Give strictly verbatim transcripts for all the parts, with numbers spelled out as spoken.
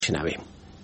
شنویم.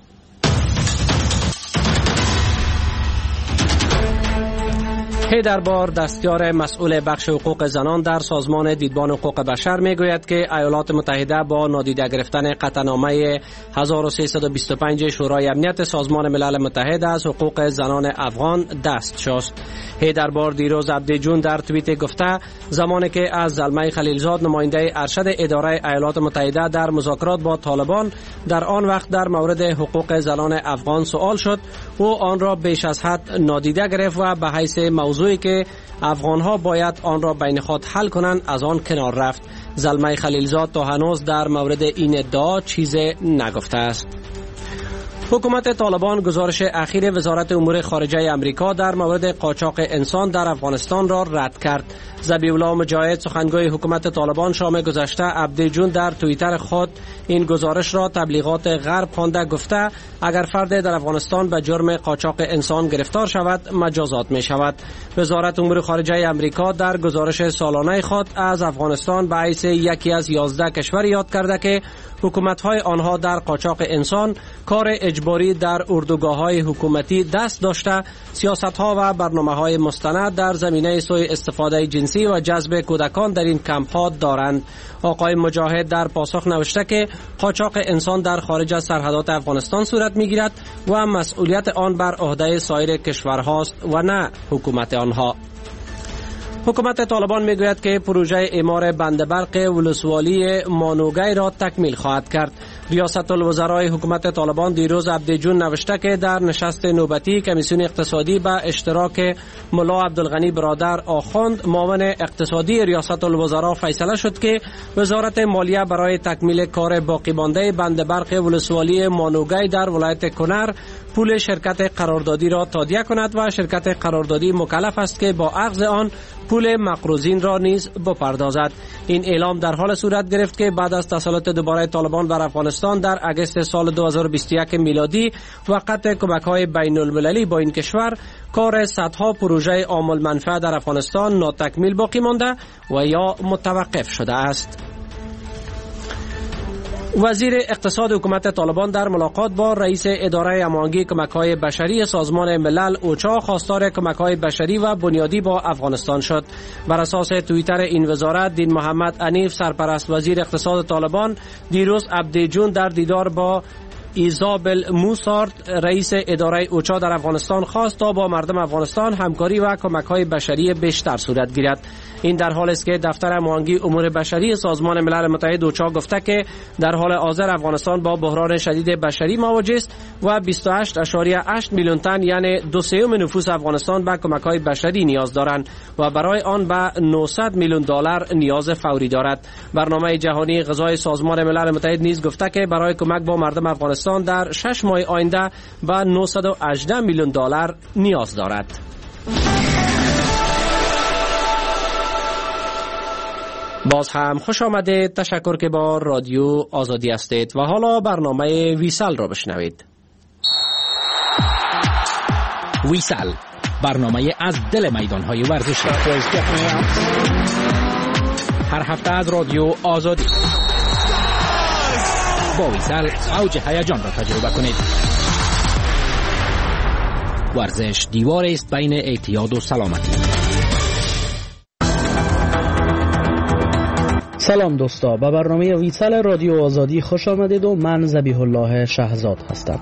هیدربار دستیار مسئول بخش حقوق زنان در سازمان دیدبان حقوق بشر میگوید که ایالات متحده با نادیده گرفتن قطعنامه هزار و سیصد و بیست و پنج شورای امنیت سازمان ملل متحد از حقوق زنان افغان دست شست. هیدربار دیروز عبدیجون در توییت گفته زمانی که از زلمه خلیلزاد نماینده ارشد اداره ایالات متحده در مذاکرات با طالبان در آن وقت در مورد حقوق زنان افغان سوال شد و آن را بیش از حد نادیده گرفت و به حیث موضوعی که افغانها باید آن را بین خود حل کنند از آن کنار رفت. زلمه خلیلزاد تا هنوز در مورد این ادعا چیزی نگفته است. حکومت طالبان گزارش اخیر وزارت امور خارجه امریکا در مورد قاچاق انسان در افغانستان را رد کرد. ذبیح الله مجاهد سخنگوی حکومت طالبان شام گذشته عبدیجون در توییتر خود این گزارش را تبلیغات غرب خوانده گفته اگر فرد در افغانستان به جرم قاچاق انسان گرفتار شود مجازات می شود. وزارت امور خارجه امریکا در گزارش سالانه خود از افغانستان به حیث یکی از یازده کشور یاد کرده که حکومت‌های آنها در قاچاق انسان کار اجباری در اردوگاه‌های حکومتی دست داشته، سیاست‌ها و برنامه‌های مستند در زمینه سوء استفاده جنسی و جذب کودکان در این کمپ‌ها دارند. آقای مجاهد در پاسخ نوشته که قاچاق انسان در خارج از سرحدات افغانستان صورت می‌گیرد و مسئولیت آن بر عهده سایر کشورهاست و نه حکومت آنها. حکومت طالبان میگوید که پروژه اعمار بند برق ولسوالی مانوگی را تکمیل خواهد کرد. ریاست الوزرای حکومت طالبان دیروز عبدیجون نوشته که در نشست نوبتی کمیسیون اقتصادی به اشتراک ملا عبدالغنی برادر آخوند معاون اقتصادی ریاست الوزرا فیصله شد که وزارت مالیه برای تکمیل کار باقی مانده بند برق ولسوالی مانوگی در ولایت کنر پول شرکت قراردادی را تادیه کند و شرکت قراردادی مکلف است که با اخذ آن پول مقروضین را نیز بپردازد. این اعلام در حال صورت گرفت که بعد از تسلط دوباره طالبان بر افغانستان در اگست سال دو هزار و بیست و یک میلادی و قطع کمک‌های بین المللی با این کشور، کار صدها پروژه عامل منفعه در افغانستان ناتکمیل باقی مانده و یا متوقف شده است. وزیر اقتصاد حکومت طالبان در ملاقات با رئیس اداره هماهنگی کمک‌های بشری سازمان ملل اوچا خواستار کمک‌های بشری و بنیادی با افغانستان شد. بر اساس توییتر این وزارت، دین محمد عنیف سرپرست وزیر اقتصاد طالبان دیروز عبدیجون در دیدار با ایزابل موسارد رئیس اداره اوچا در افغانستان خواست تا با مردم افغانستان همکاری و کمک‌های بشری بیشتر صورت گیرد. این در حالی است که دفتر هماهنگی امور بشری سازمان ملل متحد اوچا گفته که در حال حاضر افغانستان با بحران شدید بشری مواجه است و بیست و هشت ممیز هشت میلیون تن یعنی دو سوم نفوس افغانستان به کمک‌های بشری نیاز دارند و برای آن به نهصد میلیون دلار نیاز فوری دارد. برنامه جهانی غذای سازمان ملل متحد نیز گفته که برای کمک با مردم افغانستان در شش ماه آینده به نهصد و هجده میلیون دلار نیاز دارد. باز هم خوش آمده. تشکر که با رادیو آزادی هستید و حالا برنامه ویسل را بشنوید. ویسل، برنامه از دل میدان‌های ورزشی. هر هفته از رادیو آزادی. با ویسل اوج هیجان را تجربه کنید. ورزش دیوار است بین اعتیاد و سلامتی. سلام دوستا، به برنامه ویسل رادیو آزادی خوش آمدید و من ذبیح الله شهزاد هستم.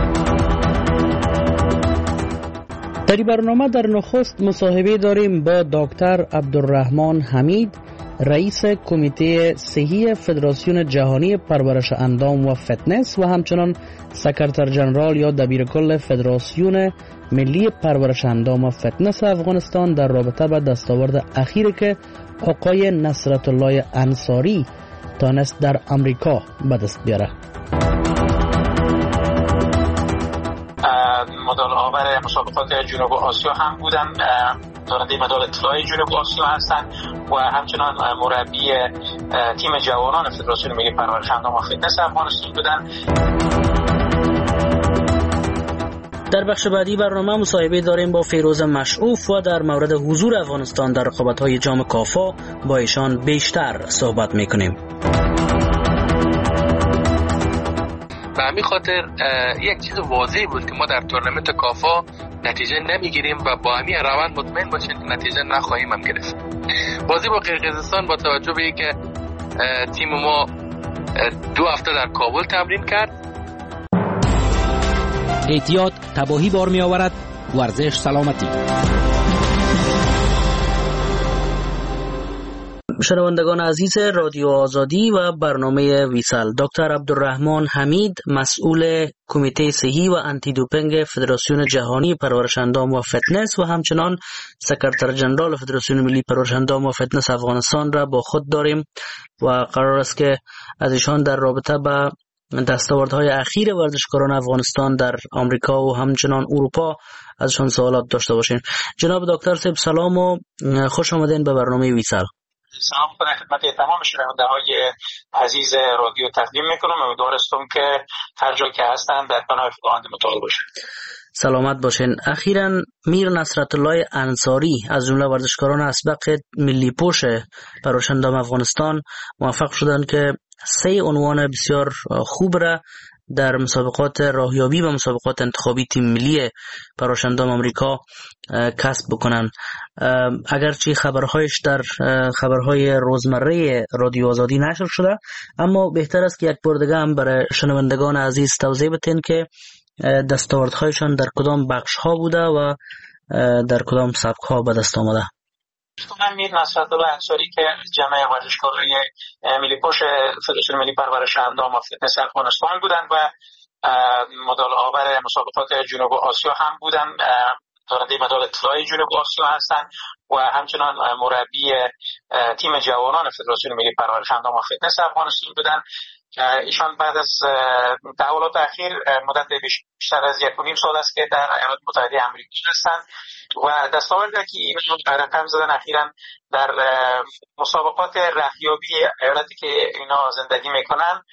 در این برنامه در نخست مصاحبه داریم با دکتر عبدالرحمن حمید، رئیس کمیته صحی فدراسیون جهانی پرورش اندام و فتنس و همچنان سکرتر جنرال یا دبیرکل فدراسیون ملی پرورش اندام و فتنس افغانستان در رابطه با دستاورد اخیری که آقای نصرت الله انصاری تانست در امریکا به دست بیاره. مدال آور مسابقات جنوب آسیا هم بودن، دارنده مدال طلای جنوب آسیا هستن و همچنان مربی تیم جوانان فدراسیون ملی پرورش اندام و فتنس افغانستان بودن. در بخش بعدی برنامه مصاحبه داریم با فیروز مشعوف و در مورد حضور افغانستان در رقابت‌های جام کافا با ایشان بیشتر صحبت می‌کنیم. بله همین خاطر یک چیز واضحی بود که ما در تورنمنت کافا نتیجه نمیگیریم و با همین روند مطمئن باشیم که نتیجه نخواهیم هم گرفت. بازی با قرقیزستان با توجه به اینکه تیم ما دو هفته در کابل تمرین کرد. احتیاط تباهی بار می آورد. ورزش سلامتی. شنوندگان عزیز رادیو آزادی و برنامه ویسال، دکتر عبدالرحمن حمید، مسئول کمیته صحی و آنتی دوپینگ فدراسیون جهانی پرورش اندام و فتنس و همچنان سکرتر جنرال فدراسیون ملی پرورش اندام و فتنس افغانستان را با خود داریم و قرار است که از ایشان در رابطه با دستاوردهای اخیر ورزشکاران افغانستان در آمریکا و همچنان اروپا ازشان سوالات داشته باشیم. جناب دکتر صاحب سلام و خوش آمدین به برنامه ویسال. سلام خدمت تمام شنونده‌های عزیز رادیو تقدیم میکنم. امیدوارم که هر جایی که هستن در پناه خداوند متعال باشن. سلامت باشین. اخیراً میر نصرت الله انصاری از جمله ورزشکاران اسبق ملی پوش پرورش اندام افغانستان موفق شدند که سه عنوان بسیار خوب را در مسابقات راهیابی و مسابقات انتخابی تیم ملی پرورش اندام آمریکا کسب بکنن. اگرچه خبرهایش در خبرهای روزمره رادیو آزادی نشر شده، اما بهتر است که یک بار دیگه هم برای شنوندگان عزیز توضیح بدین که دستاوردهایشان در کدام بخش ها بوده و در کدام سبک ها به دست آمده. من میر نصرت الله انصاری که جمع ورزشکارای ملی پوش فدراسیون ملی پرورش اندام و فتنس افغانستان بودن و مدال آور مسابقات جنوب آسیا هم بودن، دارنده مدال طلای جنوب آسیا هستند و همچنان مربی تیم جوانان فدراسیون ملی پرورش اندام و فتنس افغانستان بودن. ایشان بعد از تحولات اخیر مدت بیشتر از یک و نیم سال است که در ایالات متحده آمریکا هستند و دستاوردی که اینا رقم زدن اخیراً در مسابقات رهیابی ایالتی که اینا زندگی میکنن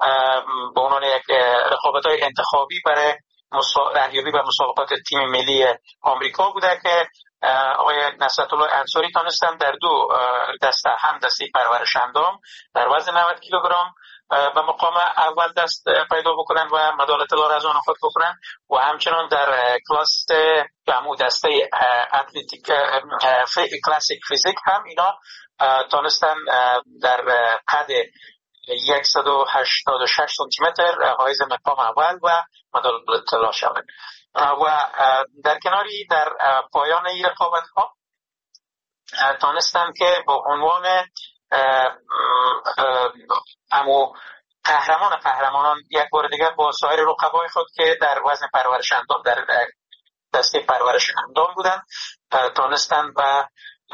به عنوان یک رقابت‌های انتخابی برای رهیابی و مسابقات تیم ملی آمریکا بوده که آقای نصرت الله انصاری تانستن در دو دسته، هم دسته پرورش اندام در وزن نود کیلوگرم به مقام اول دست پیدا بکنن و مدال طلا را از آن خود بکنن و همچنان در کلاس همون دسته اتلتیک کلاسیک فیزیک هم اینا تانستن در قد صد و هشتاد و شش سانتی متر حائز مقام اول و مدال طلا شوند. و در کناری در پایان این رقابت ها تانستن که با عنوان امو قهرمان قهرمانان یک بار دیگر با سایر رقبای خود که در وزن پرورش اندام در دسته پرورش اندام بودن تانستن و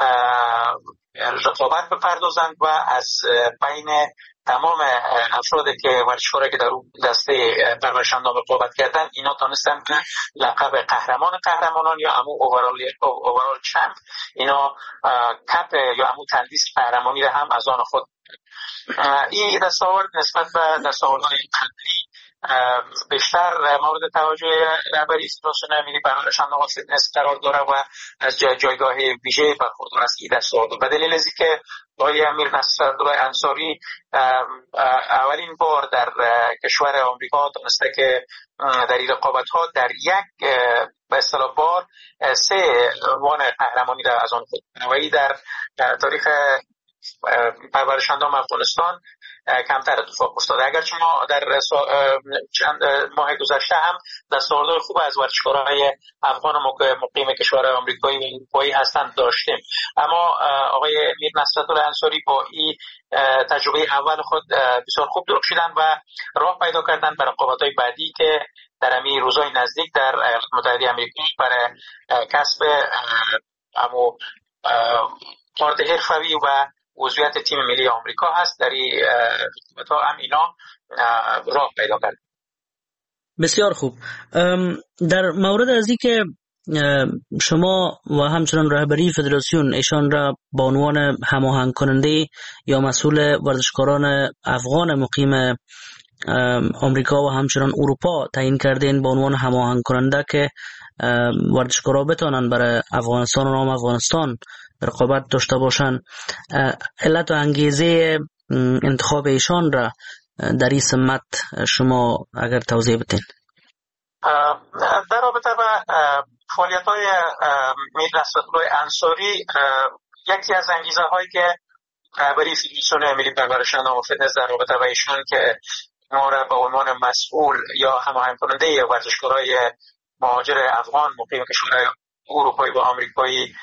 رقابت بپردازند و از بین تمام افرادی که ورزشکارایی که در اون دسته پرورش اندام رقابت کردن اینا تانستن که لقب قهرمان قهرمانان یا امو اوورال اوورال چمپ اینا کپ یا امو تندیس قهرمانی را هم از آن خود. این دستاورد نسبت به دستاوردهای قبلی بیشتر مورد توجه رهبری فدراسیون ملی پرورش اندام و فتنس قرار داره و از جایگاه ویژه برخوردار است. این دستاورد به دلیل از اینکه آقای امیر نصرت الله انصاری اولین بار در کشور آمریکا تونسته که در این رقابت ها در یک به اصطلاح بار سه عنوان قهرمانی را از آن خود و در تاریخ پرورش اندام افغانستان کمتر اتفاق افتاده. اگرچه ما در چند ماه گذشته هم دستاوردهای خوب از ورزشکاران افغان مقیم کشور آمریکایی و اروپایی هستند داشتیم، اما آقای میر نصرت الله انصاری با این تجربه اول خود بسیار خوب درخشیدن و راه پیدا کردن برای رقابت‌های بعدی که در همین روزهای نزدیک در ایالات متحده آمریکا برای کسب امو کارت حرفه‌ای و عضویت تیم ملی آمریکا هست. در این رقابت‌ها هم اینا راه پیدا کرد. بسیار خوب. در مورد از این که شما و همچنان رهبری فدراسیون ایشان را به عنوان هماهنگ کننده یا مسئول ورزشکاران افغان مقیم آمریکا و همچنان اروپا تعیین کردین به عنوان هماهنگ کننده که ورزشکارا بتانن برای افغانستان و نام افغانستان رقابت داشته باشن، علت و انگیزه انتخاب ایشان را در این سمت شما اگر توضیح بدین؟ در رابطه با فعالیت‌های میر نصرتالله انصاری، یکی از انگیزه هایی که برای فدراسیون ملی پرورش اندام و فتنس در رابطه با ایشان که ما را به عنوان مسئول یا هماهنگ کننده ورزشکارای مهاجر افغان مقیم کشورهای اروپایی و آمریکایی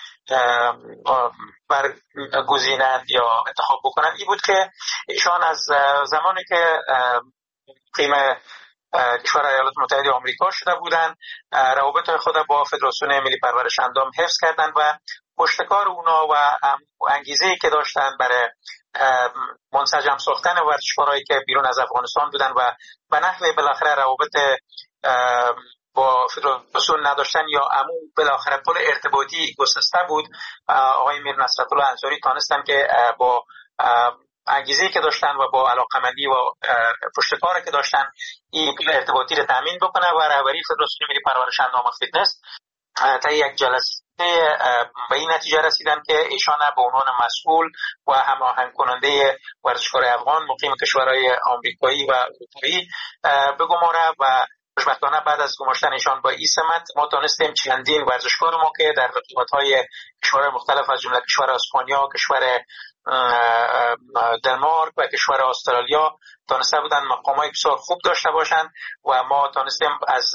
برگزینند یا انتخاب بکنند، این بود که ایشان از زمانی که مقیم کشور ایالات متحده آمریکا شده بودند روابط خود با فدراسیون ملی پرورش اندام حفظ کردند و پشتکار اونا و انگیزه‌ای که داشتن برای منسجم ساختن ورزشکارایی که بیرون از افغانستان بودن و به نحوی بالاخره روابط با فدراسیون نداشتن یا امو بالاخره پل ارتباطی گسسته بود، آقای میر نصرتالله انصاری تانستن که با انگیزه‌ای که داشتن و با علاقمندی و پشتکاری که داشتن این پل ارتباطی رو تامین بکنه و رهبری فدراسیون ملی پرورش اندام و فتنس تا یک جلسه به این نتیجه رسیدن که ایشان به عنوان مسئول و هماهنگ کننده ورزشکارای افغان مقیم کشورهای آمریکایی و اروپایی بگماره و خوشبختانه بعد از گماشتن ایشان با این سمت ما تانستیم چندین ورزشکار ما که در رقابت‌های کشورهای مختلف از جمله کشور اسپانیا، کشور دنمارک و کشور استرالیا تانسته بودن مقامای بسیار خوب داشته باشند و ما تانستیم از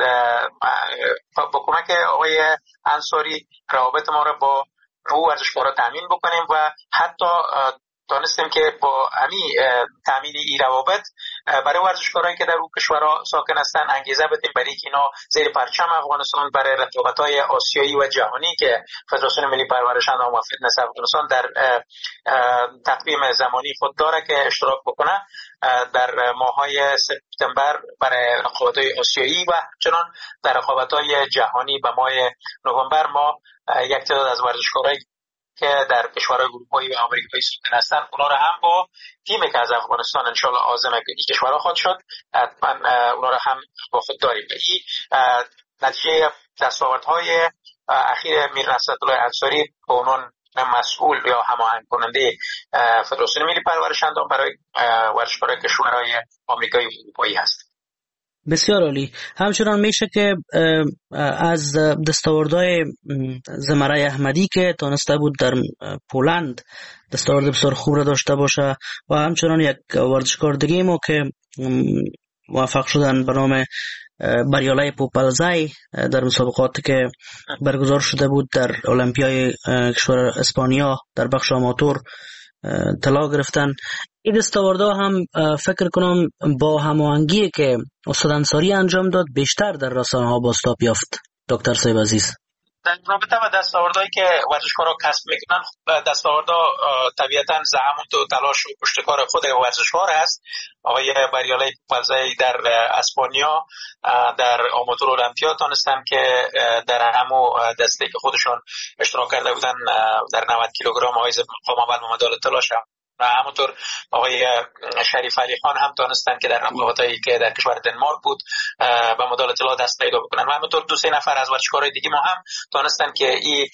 با کمک آقای انصاری روابط ما را با او ورزشکارا تامین بکنیم و حتی تانستیم که با امی تامین این روابط برای ورزشکارایی که در اون کشورها ساکن هستن انگیزه بدیم برای که اینا زیر پرچم افغانستان برای رقابت‌های آسیایی و جهانی که فدراسیون ملی پرورش اندام و فتنس افغانستان در تقویم زمانی خود داره که اشتراک بکنه در ماه‌های سپتامبر برای رقابت‌های آسیایی و چنان در رقابت‌های جهانی به ماه نوامبر ما یک تعداد از ورزشکارایی که در کشورهای اروپایی و آمریکایی ساکن هستن اونا رو هم با تیمی که از افغانستان ان شاءالله عازم این کشورها خواهد شد حتما اونا رو هم با خود داریم. این نتیجه دستاوردهای اخیر میر نصرتالله انصاری به عنوان مسئول یا هماهنگ کننده فدراسیون ملی پرورش اندام برای ورزشکارای کشورهای آمریکایی و اروپایی هست. بسیار عالی. همچنان میشه که از دستاوردهای زمره احمدی که تانسته بود در پولند دستاورد بسیار خوب را داشته باشه و همچنان یک ورزشکار دیگه ما که موفق شدن به نام بریاله پوپلزای در مسابقاتی که برگزار شده بود در المپیای کشور اسپانیا در بخش آماتور طلا گرفتن. این دستاوردها هم فکر کنم با هماهنگی که استاد انصاری انجام داد بیشتر در رسانه‌ها بازتاب یافت. دکتر صاحب عزیز، در رابطه با دستاوردهایی که ورزشکارا کسب میکنن، دستاوردها طبیعتاً زحمت و تلاش و پشتکار خود ورزشکار است. آقای بریاله پوپلزای در اسپانیا در آماتور المپیا تانستن که در همو دسته که خودشون اشتراک کرده بودن در نود کیلوگرم حایز مقام اول و مدال طلا و همونطور آقای شریف علی خان هم تانستن که در رقابتایی که در کشور دنمارک بود به مدال طلا دست پیدا بکنن و همونطور دو سه نفر از ورزشکارای دیگه ما هم تانستن که این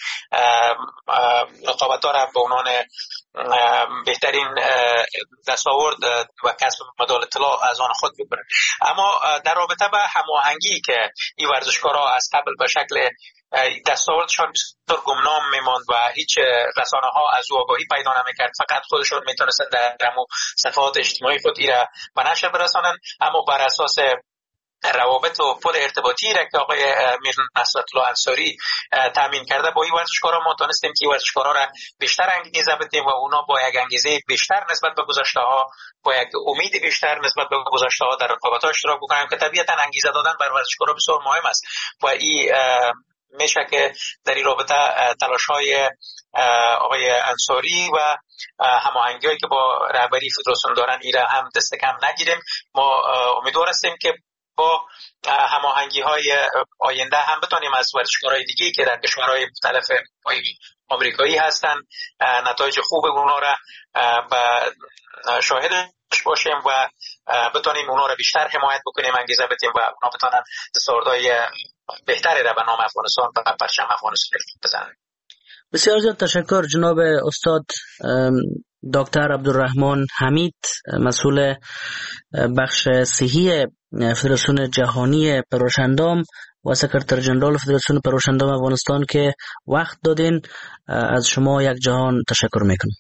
رقابت‌ها را به عنوان بهترین دستاورد و کسب مدال طلا از آن خود بکنن. اما در رابطه با هماهنگی که این ورزشکارا از قبل به شکل دستاوردشان بسیار گمنام میماند و هیچ رسانه ها از او آگاهی پیدا نمیکرد، فقط خودشون میتونستن در صفحات اجتماعی خود ایره به نشر برسانن، اما بر اساس روابط و پل ارتباطی را که آقای میر نصرتالله انصاری تامین کرده با این ورزشکارا ما تونستیم که این ورزشکارا را بیشتر انگیزه بدیم و اونا با یک انگیزه بیشتر نسبت به گذشته ها، با یک امید بیشتر نسبت به گذشته ها در رقابت ها اشتراک بکنیم که طبیعتا انگیزه دادن بر ورزشکارا بسیار مهم است و این میشه که در این رابطه تلاش‌های آقای انصاری و هماهنگی‌هایی که با رهبری فدراسیون دارن ایران هم دست کم نگیریم. ما امیدوار هستیم که با هماهنگی‌های آینده هم بتونیم از ورزشکارهای دیگه که در کشورهای مختلف آمریکایی هستن نتایج خوب اونها را به شاهدش باشیم و بتونیم اونها را بیشتر حمایت بکنیم، انگیزه بدیم و اونها بتونن دستاوردهای بهتری را به نام افغانستان و پرچم افغانستان بزنن. بسیار زیاد تشکر جناب استاد دکتر عبدالرحمن حمید، مسئول بخش صحی فدراسیون جهانی پرورش‌اندام و سکرتر جنرال فدراسیون پرورش‌اندام افغانستان که وقت دادین، از شما یک جهان تشکر میکنم.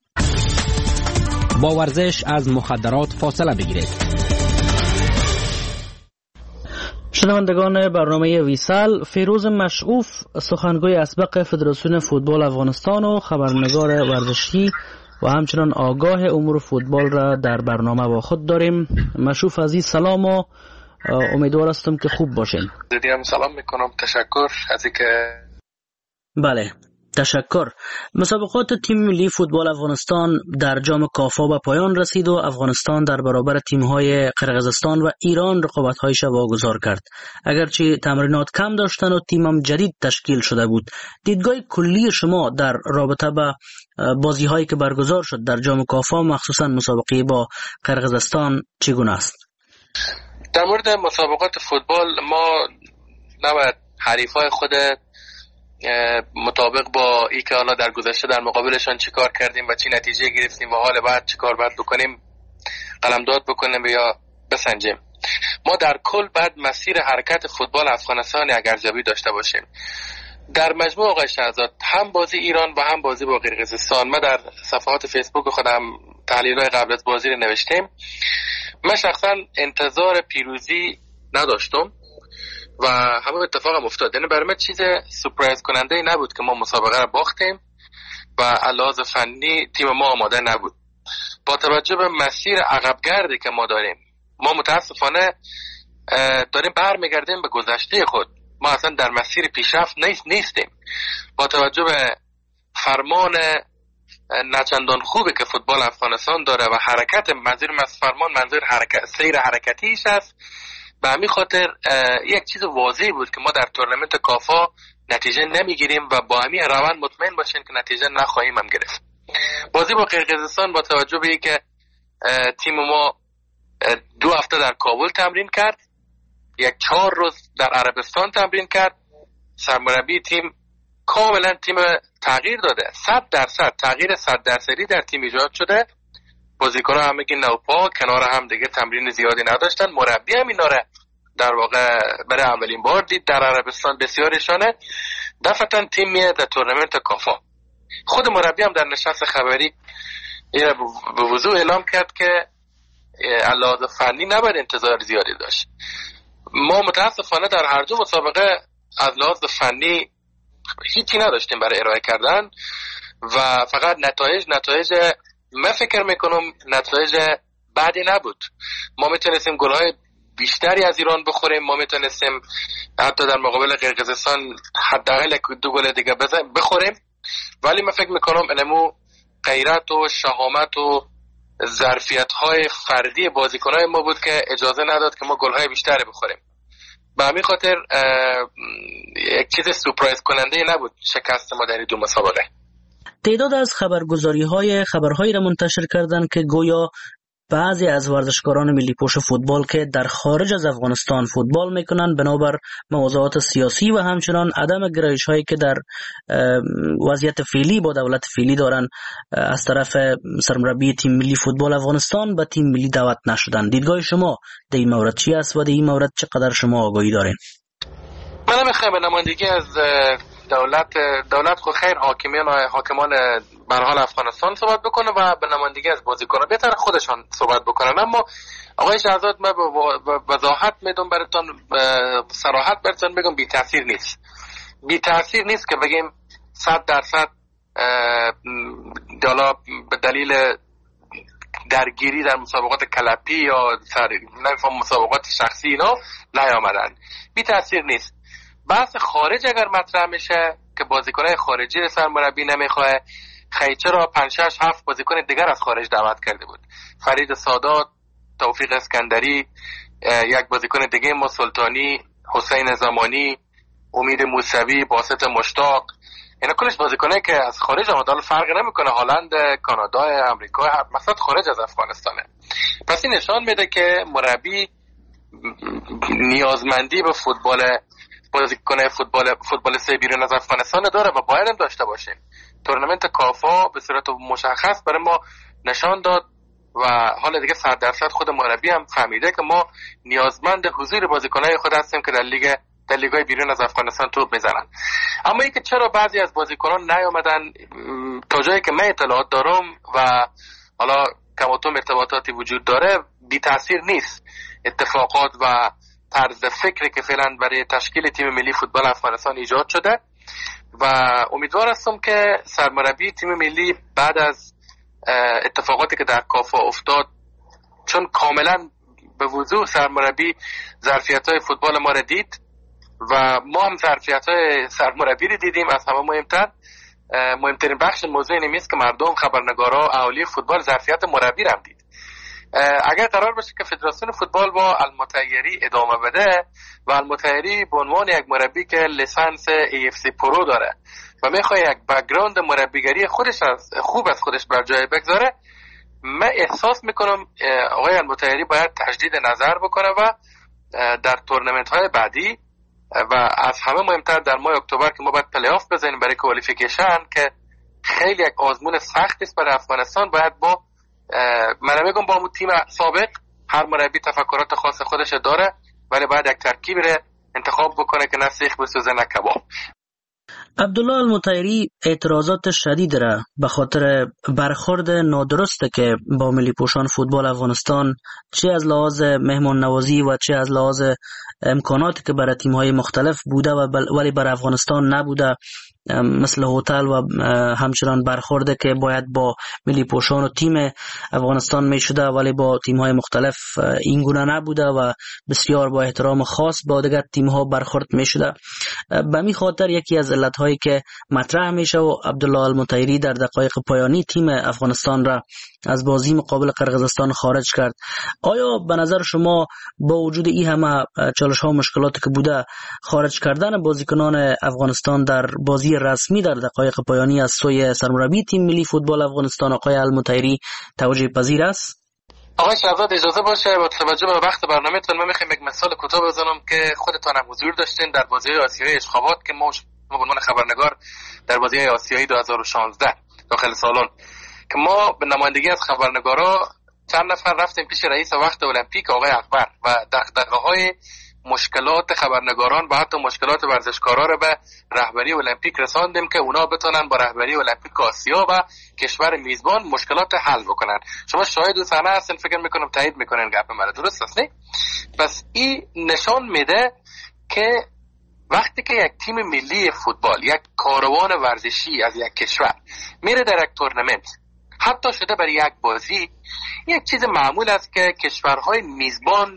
با ورزش از مخدرات فاصله بگیرید. شنوندگان برنامه ویسال، فیروز مشعوف، سخنگوی اسبق فدراسیون فوتبال افغانستان و خبرنگار ورزشی و همچنان آگاه امور فوتبال را در برنامه با خود داریم. مشعوف عزیز سلام و امیدوار هستم که خوب باشین. دیدیم سلام میکنم، تشکر از اینکه. بله تشکر. مسابقات تیم ملی فوتبال افغانستان در جام کافا به پایان رسید و افغانستان در برابر تیم‌های قرقیزستان و ایران رقابت‌هایش واگذار کرد. اگرچه تمرینات کم داشتن و تیمم جدید تشکیل شده بود، دیدگاه کلی شما در رابطه با بازی‌هایی که برگزار شد در جام کافا، مخصوصا مسابقه با قرقیزستان، چگونه است؟ در مورد مسابقات فوتبال ما نباید حریفای خود مطابق با ای که حالا در گذشته در مقابلشان چیکار کردیم و چی نتیجه گرفتیم و حال بعد چیکار باید بکنیم قلمداد بکنیم یا بسنجیم. ما در کل بعد مسیر حرکت فوتبال افغانستان یک ارزیابی داشته باشیم. در مجموع آقای شهزاد، هم بازی ایران و هم بازی با قرقیزستان، ما در صفحات فیسبوک خودم تحلیل‌های قبل از بازی رو نوشتیم. من شخصا انتظار پیروزی نداشتم و همه اتفاق هم افتاد. یعنی برای من چیز سورپرایز کننده نبود که ما مسابقه رو باختیم و علاوه فنی تیم ما آماده نبود. با توجه به مسیر عقبگردی که ما داریم، ما متاسفانه داریم برمیگردیم به گذشته خود. ما اصلا در مسیر پیشرفت نیست نیستیم. با توجه به فرمان نچندان خوبی که فوتبال افغانستان داره و حرکت، منظور از فرمان منظور حرکت سیر حرکتیش است. به همین خاطر یک چیز واضحی بود که ما در تورنمنت کافا نتیجه نمیگیریم و با همین روند مطمئن باشین که نتیجه نخواهیم هم گرفت. بازی با قرقیزستان با توجه به اینکه تیم ما دو هفته در کابل تمرین کرد، یک چهار روز در عربستان تمرین کرد، سرمربی تیم کاملا تیم تغییر داده. صد درصد تغییر صد درصدی در تیم ایجاد شده. بازیکن‌ها هم میگن نوپا کنار هم دیگه تمرین زیادی نداشتن. مربی هم اینا رو در واقع برای اولین بار دید در عربستان، بسیارشانه. دفعتاً تیم میاد در تورنمنت کافا. خود مربی هم در نشست خبری به وضوح اعلام کرد که علاوه فنی نباید انتظار زیادی داشت. ما متاسفانه در هر دو مسابقه از لحاظ فنی هیچی نداشتیم برای ارائه کردن و فقط نتایج نتایج من فکر میکنم نتایج بعدی نبود. ما میتونستیم گل‌های بیشتری از ایران بخوریم، ما میتونستیم حتی در مقابل قرقیزستان حداقل دو گل دیگه بخوریم، ولی من فکر میکنم انمو غیرت و شهامت و ظرفیت‌های فردی بازیکن‌های ما بود که اجازه نداد که ما گل‌های بیشتری بخوریم. به همین خاطر یک چیز سورپرایز کننده نبود شکست ما در دو مسابقه. تعداد از خبرگزاری‌های خبرهایی را منتشر کردند که گویا بعضی از ورزشکاران ملی پوش فوتبال که در خارج از افغانستان فوتبال میکنند بنابر موضوعات سیاسی و همچنان عدم گرایش‌هایی که در وضعیت فعلی با دولت فعلی دارند از طرف سرمربی تیم ملی فوتبال افغانستان به تیم ملی دعوت نشدند. دیدگاه شما در این مورد چی است و در این مورد چقدر شما آگاهی دارین؟ من نمیخوام به نمایندگی از دولت دولت خود خیر حاکمیان و حاکمان به حال افغانستان صحبت بکنه و به نمایندگی از بازیکنان بهتر خودشان صحبت بکنن. اما آقای شهزاد من به وضاحت میدم براتون، صراحت براتون بگم، بی تاثیر نیست. بی تاثیر نیست که بگیم صد درصد حالا به دلیل درگیری در مسابقات کلپی یا نمیفهم مسابقات شخصی اینا نیامدن. بی تاثیر نیست. بحث خارج اگر مطرح میشه که بازیکنای خارجی سرمربی نمیخواه، خیچه را پنج شش هفت بازیکن دیگر از خارج دعوت کرده بود. فرید سادات، توفیق اسکندری، یک بازیکن دیگه ما سلطانی، حسین زمانی، امید موسوی، باسط مشتاق، اینا کلش بازیکنایی که از خارج آمدن. فرق نمیکنه هلند، کانادا، امریکا، مثلا خارج از افغانستانه. پس این نشان میده که مربی نیازمندی به فوتبال بازیکن فوتبال فوتبال سه بیرون از افغانستان داره و باید هم داشته باشیم. تورنمنت کافا به صورت مشخص برای ما نشان داد و حالا دیگه صد درصد خود مربی هم فهمیده که ما نیازمند حضور بازیکنای خود هستیم که در لیگ در لیگ‌های بیرون از افغانستان توپ میزنن. اما اینکه چرا بعضی از بازیکنان نیامدن، تا جایی که من اطلاعات دارم و حالا کماتوم ارتباطاتی وجود داره، بی تاثیر نیست اتفاقات و طرز فکری که فعلا برای تشکیل تیم ملی فوتبال افغانستان ایجاد شده و امیدوار هستم که سرمربی تیم ملی بعد از اتفاقاتی که در کافا افتاد، چون کاملا به وضوح سرمربی ظرفیت‌های فوتبال ما را دید و ما هم ظرفیت‌های سرمربی رو دیدیم، از همه مهمتر مهمترین بخش موضوع این است که مردم، خبرنگارا، اهالی فوتبال ظرفیت مربی رو هم دید. اگر قرار باشه که فدراسیون فوتبال با المطیری ادامه بده و المطیری به عنوان یک مربی که لیسانس ای اف سی پرو داره و میخواد یک بک‌گراند مربیگری خودش از خوب از خودش بر جای بگذاره، من احساس میکنم آقای المطیری باید تجدید نظر بکنه و در تورنمنت های بعدی و از همه مهمتر در ماه اکتبر که ما باید پلی آف بزنیم برای کوالیفیکیشن که خیلی یک آزمون سخت است برای افغانستان، باید با من میگم با اون تیم سابق، هر مربی تفکرات خاص خودش داره ولی باید یک ترکیب رو انتخاب بکنه که نه سیخ بسوزه نه کباب. عبدالله المطیری اعتراضات شدید را به خاطر برخورد نادرسته که با ملی پوشان فوتبال افغانستان چه از لحاظ مهمان نوازی و چه از لحاظ امکاناتی که برای تیم‌های مختلف بوده و ولی برای افغانستان نبوده، مثل هتل و همچنان برخورده که باید با ملی پوشان و تیم افغانستان می شده ولی با تیم‌های مختلف این گونه نبوده و بسیار با احترام خاص با دیگر تیم‌ها برخورد می شده. به می خاطر یکی از علت‌هایی که مطرح میشه و عبدالله المطیری در دقایق پایانی تیم افغانستان را از بازی مقابل قرقیزستان خارج کرد. آیا به نظر شما با وجود این همه چالش‌ها و مشکلاتی که بوده، خارج کردن بازیکنان افغانستان در بازی رسمی در دقایق پایانی از سوی سرمربی تیم ملی فوتبال افغانستان آقای المطیری توجیه پذیر است؟ آقای شهزاد اجازه باشه با توجه به وقت برنامه‌تون من می‌خوام یک مثال کوتاه بزنم که خودتان هم حضور داشتین در بازی آسیایی اشخابات که ما به عنوان خبرنگار در بازی آسیایی دو هزار و شانزده داخل سالن که ما به نمایندگی از خبرنگارا چند نفر رفتیم پیش رئیس وقت المپیک آقای اکبر و دغدغه‌های مشکلات خبرنگاران و حتی مشکلات ورزشکارا رو به رهبری المپیک رساندیم که اونا بتونن با رهبری المپیک آسیا و کشور میزبان مشکلات حل بکنن. شما شاهد و صحنه هستین، فکر میکنم تایید میکنین گپ مرا، درست است نه؟ پس این نشان میده که وقتی که یک تیم ملی فوتبال، یک کاروان ورزشی از یک کشور میره در یک تورنمنت، حتی شده برای یک بازی، یک چیز معمول است که کشورهای میزبان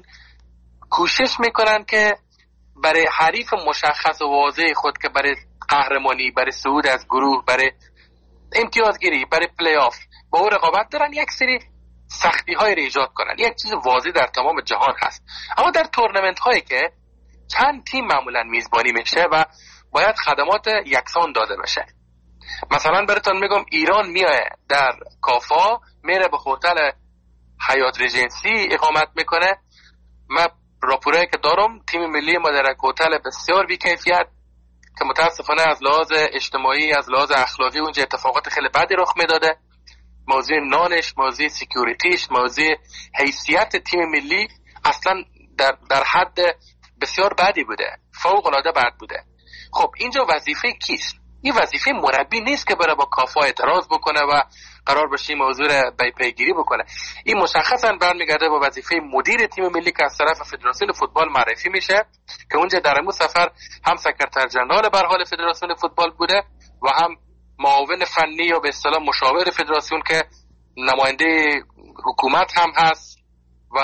کوشش میکنن که برای حریف مشخص و واضح خود که برای قهرمانی، برای صعود از گروه، برای امتیازگیری، برای پلی آف با او رقابت دارن، یک سری سختی های را ایجاد کنن. یک چیز واضح در تمام جهان هست. اما در تورنمنت هایی که چند تیم معمولا میزبانی میشه و باید خدمات یکسان داده بشه، مثلا براتون میگم ایران میاد در کافا، میره به هتل حیات ریجنسی اقامت میکنه. من راپورایی که دارم تیم ملی ما در یک هتل بسیار بی کیفیت که متاسفانه از لحاظ اجتماعی، از لحاظ اخلاقی اونجا اتفاقات خیلی بدی رخ میداده. موضوع نانش، موضوع سکیوریتیش، موضوع حیثیت تیم ملی اصلا در, در حد بسیار بدی بوده، فوق العاده بد بوده. خب اینجا وظیفه کیست؟ این وظیفه مربی نیست که بره با کافا اعتراض بکنه و قرار بشه این موضوع رو پیگیری بکنه. این مشخصا برمیگرده با وظیفه مدیر تیم ملی که از طرف فدراسیون فوتبال معرفی میشه که اونجا در امو سفر هم سکرتر جنرال به حال فدراسیون فوتبال بوده و هم معاون فنی یا به اصطلاح مشاور فدراسیون که نماینده حکومت هم هست و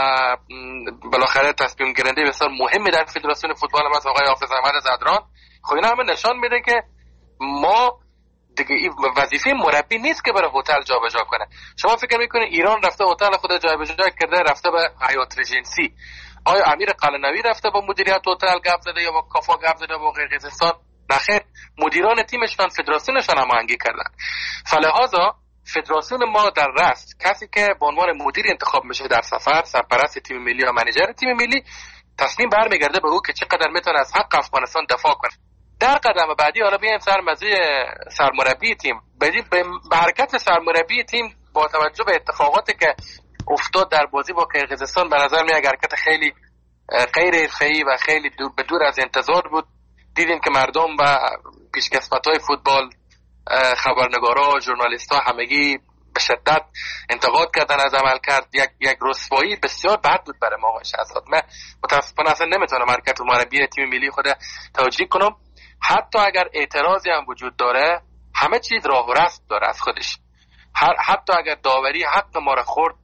بالاخره تصمیم گیرنده بسیار مهمی در فدراسیون فوتبال هم هست آقای حافظ احمد زدران. خب اینا همه نشان میده که ما دیگه این وظیفه مربی نیست که بره هتل جابجا کنه. شما فکر میکنید ایران رفته هتل خود جابجا کرده، رفته به حیات ریجنسی؟ آیا امیر قلنوی رفته با مدیریت هتل گپ زده یا با کافا گپ زده با قرقیزستان؟ نخیر، مدیران تیمشان فدراسیونشان هماهنگی کردن. فلهذا فدراسیون ما در رأس کسی که به عنوان مدیر انتخاب میشه در سفر، سرپرست تیم ملی یا منیجر تیم ملی، تصمیم برمیگرده به او که چقدر میتونه از حق افغانستان دفاع کنه. در قدم بعدی حالا بیایم سر موضوع سرمربی تیم. به حرکت سرمربی تیم با توجه به اتفاقاتی که افتاد در بازی با قرقیزستان به نظر میاد حرکت خیلی غیر حرفه‌ای و خیلی دور به دور از انتظار بود. دیدیم که مردم و پیشکسوت‌های فوتبال، خبرنگارا، ژورنالیست‌ها همگی به شدت انتقاد کردن از عمل کرد. یک یک رسوایی بسیار بد بود برای ما آقای شهزاد. من متاسفانه اصلا نمیتونم حرکت مربی تیم ملی خود توجیه کنم. حتی اگر اعتراضی هم وجود داره، همه چیز راه و رسم داره از خودش. حتی اگر داوری حق ما را خورد،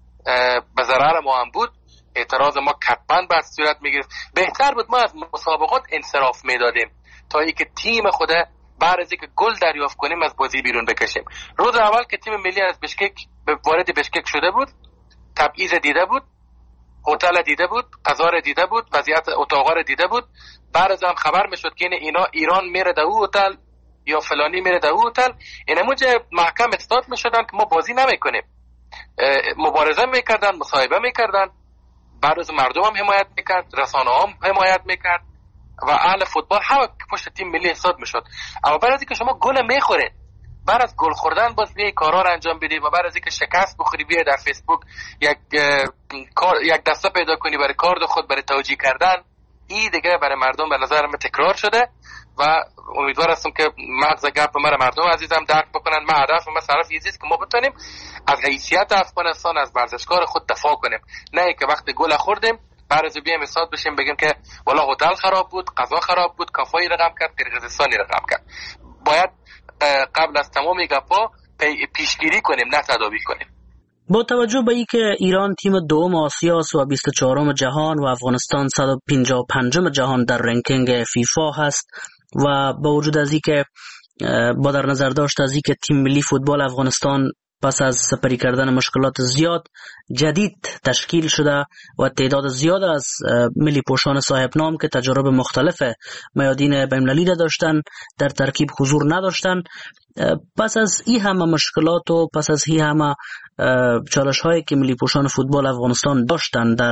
به ضرر ما هم بود، اعتراض ما قطعاً باید صورت میگرفت. بهتر بود ما از مسابقات انصراف میدادیم تا اینکه تیم خود بعد از اینکه گل دریافت کنیم از بازی بیرون بکشیم. روز اول که تیم ملی از بشکک به وارد بشکک شده بود، تبعیض دیده بود، هتل دیده بود، غذا را دیده بود، وضعیت اتاقا را دیده بود. بعد از هم خبر میشد که اینا ایران میره در او هتل یا فلانی میره در او هتل، اینا موجه محکم استاد میشدن که ما بازی نمیکنیم. مبارزه میکردن، مصاحبه میکردن، بعد از مردم هم حمایت میکرد، رسانه هم حمایت میکرد و اهل فوتبال همه پشت تیم ملی حساب میشد. اما بعد از اینکه شما گل میخورید، بعد از گل خوردن باز بیای کارا رو انجام بدی و بعد از اینکه شکست بخوری بیای در فیسبوک یک کار یک دسته پیدا کنی برای کار خود، برای توجیه کردن، این دیگه برای مردم به نظر من تکرار شده و امیدوار هستم که مغز گپ مرا مردم عزیزم درک بکنن. ما هدف ما صرف این است که ما بتونیم از حیثیت افغانستان، از ورزشکار خود دفاع کنیم، نه که وقتی گل خوردیم بعد از بیایم حساب بشیم بگیم که والا هتل خراب بود، غذا خراب بود، کافایی رقم کرد، قرقیزستانی رقم کرد. باید قبل از تمام گپا پیشگیری کنیم، نه تداوی کنیم. با توجه به اینکه ایران تیم دوم آسیا است و بیست و چهارم جهان و افغانستان صد و پنجاه و پنجم جهان در رنکینگ فیفا هست و با وجود از اینکه با در نظر داشت از اینکه تیم ملی فوتبال افغانستان پس از سپری کردن مشکلات زیاد جدید تشکیل شده و تعداد زیاد از ملی پوشان صاحب نام که تجارب مختلف میادین بین‌المللی را داشتن در ترکیب حضور نداشتن، پس از این همه مشکلات و پس از این همه چالش هایی که ملی پوشان فوتبال افغانستان داشتن در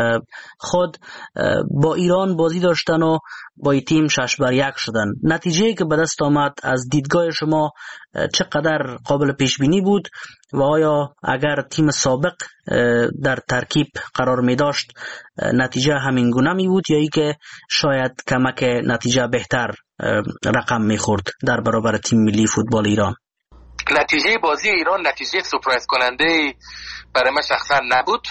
خود، با ایران بازی داشتن و با این تیم شش بر یک شدن. نتیجه که به دست آمد از دیدگاه شما چقدر قابل پیش بینی بود و آیا اگر تیم سابق در ترکیب قرار می داشت نتیجه همین گونه می بود یا ای که شاید کمک نتیجه بهتر رقم می خورد در برابر تیم ملی فوتبال ایران؟ نتیجه بازی ایران نتیجه سورپرایز کننده برای من شخصا نبود.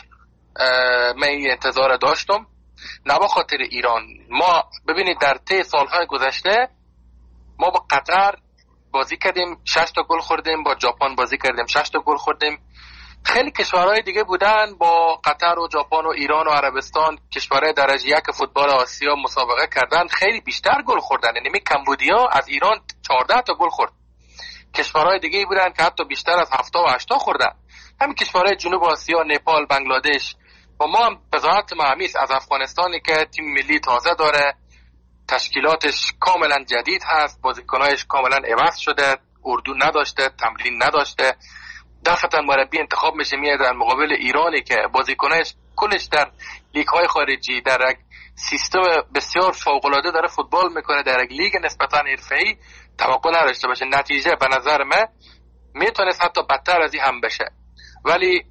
من این انتظار داشتم، نه به خاطر ایران. ما ببینید در طی سالهای گذشته ما با قطر بازی کردیم، شش تا گل خوردیم، با ژاپن بازی کردیم، شش تا گل خوردیم. خیلی کشورهای دیگه بودن با قطر و ژاپن و ایران و عربستان، کشورهای درجه یک فوتبال آسیا مسابقه کردن، خیلی بیشتر گل خوردن. یعنی کمبودیا از ایران چهارده تا گل خورد. کشورهای دیگه بودن که حتی بیشتر از هفت و هشت خوردن. همین کشورهای جنوب آسیا، نپال، بنگلادش. و ما هم بضاعت معمیز از افغانستانی که تیم ملی تازه داره، تشکیلاتش کاملا جدید هست، بازیکنایش کاملا عوض شده، اردو نداشته، تمرین نداشته. دفعتا مربی انتخاب میشه میاد در مقابل ایرانی که بازیکنایش کلش در لیگ های خارجی در یک سیستم بسیار فوق العاده داره فوتبال میکنه، در یک لیگ نسبتا حرفه‌ای توقع نداشته باشه. نتیجه به نظر من میتونست حتی بدتر از این هم بشه. ولی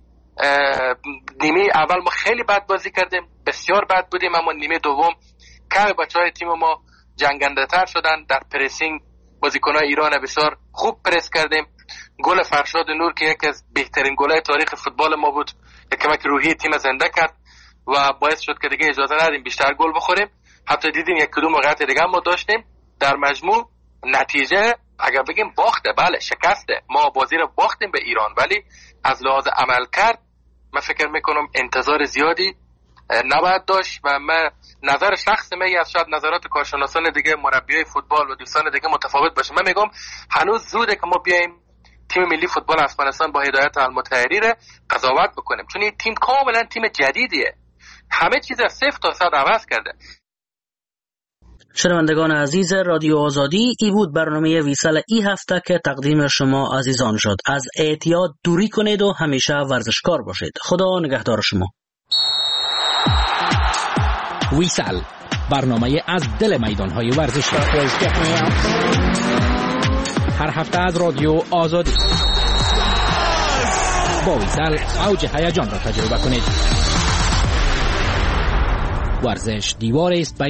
نیمه اول ما خیلی بد بازی کردیم، بسیار بد بودیم، اما نیمه دوم کمی بچهای تیم ما جنگنده تر شدن. در پرسینگ بازیکنان ایران بسیار خوب پرس کردیم. گل فرشاد نور که یکی از بهترین گل‌های تاریخ فوتبال ما بود، کمک روحی تیم زنده کرد و باعث شد که دیگه اجازه ندیم بیشتر گل بخوریم. حتی دیدیم یک کدوم موقعیت دیگه ما داشتیم. در مجموع نتیجه اگر بگیم باخته، بله شکسته، ما بازی رو باختیم به ایران، ولی از لحاظ عمل کرد من فکر میکنم انتظار زیادی نباید داشت و من نظر شخص من از شاید نظرات کارشناسان دیگه، مربیای فوتبال و دوستان دیگه متفاوت باشه. من میگم هنوز زوده که ما بیایم تیم ملی فوتبال افغانستان با هدایت المطهری رو قضاوت بکنیم، چون این تیم کاملا تیم جدیدیه، همه چیز از صفر تا صد عوض کرده. شنوندگان عزیز رادیو آزادی، ای بود برنامه ویسال ای هفته که تقدیم شما عزیزان شد. از اعتیاد دوری کنید و همیشه ورزشکار باشید. خدا نگهدار شما. ویسل، برنامه از دل میدانهای ورزشی. هر هفته از رادیو آزادی. با ویسل اوج هیجان را تجربه کنید. ورزش دیواری است